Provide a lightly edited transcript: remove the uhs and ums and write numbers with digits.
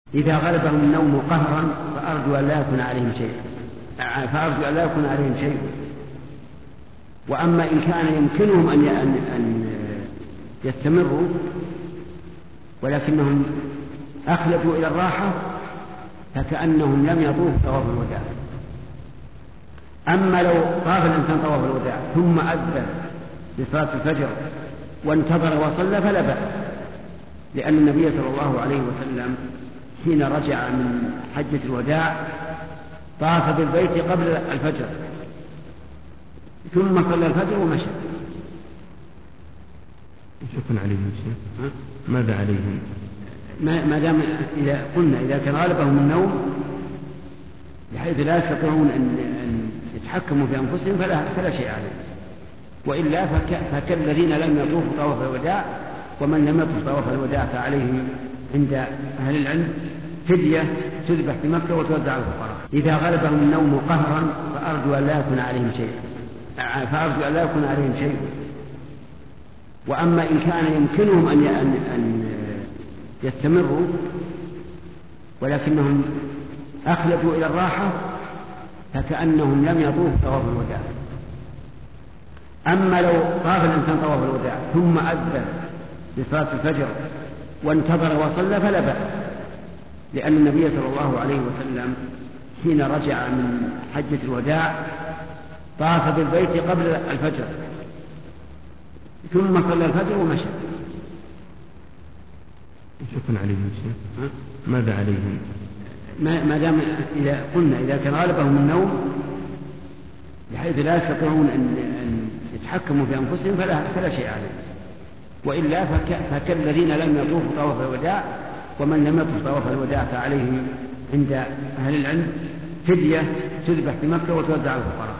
إذا غلبهم النوم قهرا فأرجو أن لا يكون عليهم شيء. وأما إن كان يمكنهم أن يستمروا ولكنهم أخلدوا إلى الراحة فكأنهم لم يطوفوا طواف الوداع. أما لو طاف الإنسان طواف الوداع ثم أذن لصلاة الفجر وانتظر وصلى فلا بأس، لأن النبي صلى الله عليه وسلم حين رجع من حجة الوداع طاف بالبيت قبل الفجر ثم صلى الفجر ومشى. شكرا عليهم شيء. ماذا عليهم؟ ما دام إذا قلنا إذا كان غالبهم النوم بحيث لا يستطيعون أن يتحكموا في أنفسهم فلا شيء عليهم، وإلا فكالذين لم يطوفوا طواف الوداع، ومن لم يطوف طواف الوداع فعليه عند أهل العلم فدية تذبح في مكة وتوزع على الفقراء. إذا غلبهم النوم قهرا فأرجو أن لا يكون عليهم شيء. وأما إن كان يمكنهم أن يستمروا ولكنهم أخلدوا إلى الراحة فكأنهم لم يطوفوا طواف الوداع. أما لو طاف الإنسان طواف الوداع ثم أذن لصلاة الفجر وانتظر وصلى فلا بأس، لأن النبي صلى الله عليه وسلم حين رجع من حجة الوداع طاف بالبيت قبل الفجر ثم صلى الفجر ومشى. شكرا عليهم شيء. ماذا عليهم؟ ما دام إذا قلنا إذا كان غالبهم النوم بحيث لا يستطيعون أن يتحكموا في أنفسهم فلا شيء عليهم، وإلا فكالذين لم يطوفوا طواف الوداع، ومن لم يطوف طواف الوداع فعليه عند أهل العلم فدية تذبح في مكة وتوزع على الفقراء.